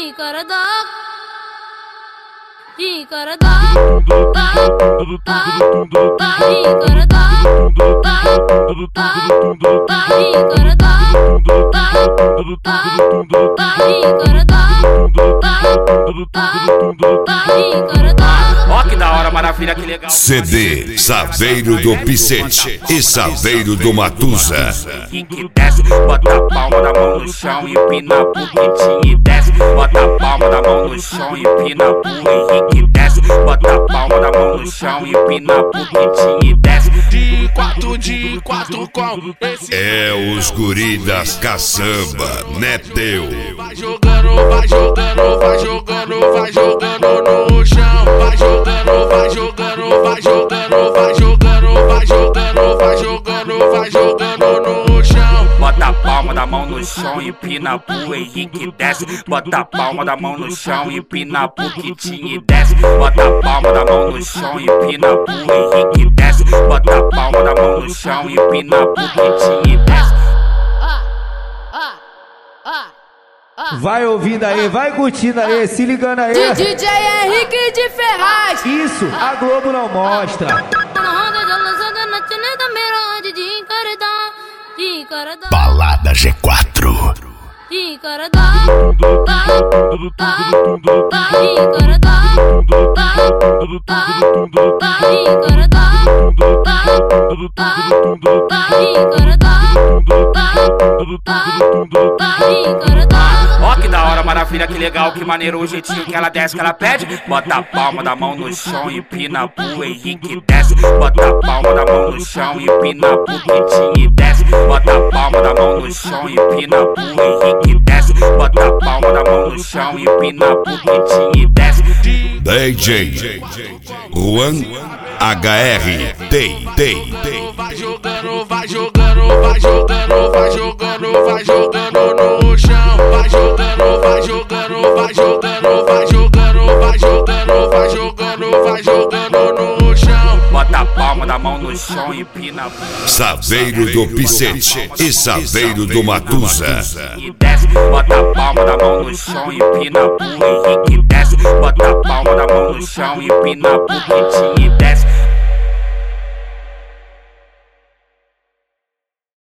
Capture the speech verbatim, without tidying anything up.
करदा जी करदा ता ता ता जी करदा ता ता ता जी करदा ता ता ता जी करदा ता ता ता जी करदा। Ó que da hora, maravilha, que legal. C D Saveiro do Picete e Saveiro do Matusa. Que que desce, bota a palma da mão no chão e empina pro Quintinho e desce. Bota a palma da mão no chão e empina pro Henrique desce. Bota a palma da mão no chão e empina pro Quintinho e desce. De quatro, de quatro com esse. É os guri das caçamba, né teu? Vai jogando, vai jogando, vai jogando, vai jogando no chão. Vai jogando, vai jogando, vai jogando, vai jogando, vai jogando, vai jogando, vai jogando no chão. Bota a palma da mão no chão e empina pro Henrique desce. Bota a palma da mão no chão e empina pro Quintinho e desce. Bota a palma da mão no chão e empina pro Henrique desce. Bota a palma da mão no chão e empina pro Quintinho e desce. Vai ouvindo aí, vai curtindo aí, se ligando aí. D J Henrique de Ferraz. Isso, a Globo não mostra. Balada G quatro. जी करदा ता ता ता जी करदा ता ता ता जी करदा ता ता ता जी करदा ता ता ता जी करदा। Ó que da hora, maravilha, que legal, que maneiro o jeitinho que ela desce, que ela pede. Bota a palma da mão no chão e empina pro Henrique desce. Bota a palma da mão no chão e empina pro Quintinho e desce. Bota a palma da mão no chão e empina pro Henrique desce. Bota a palma da mão no chão e empina pro Quintinho e desce. D J Juan H R T T. Vai jogando, vai jogando, vai jogando, vai jogando, vai jogando no chão. Vai jogando, vai jogando, vai jogando, vai jogando, vai jogando, vai jogando, vai jogando no chão. Bota a palma da mão no chão e empina pro Saveiro do Picete e Saveiro do Matusa. e desce. Bota a palma da mão no chão e empina pro Henrique desce. Bota a palma da mão no chão e empina pro Quintinho e desce.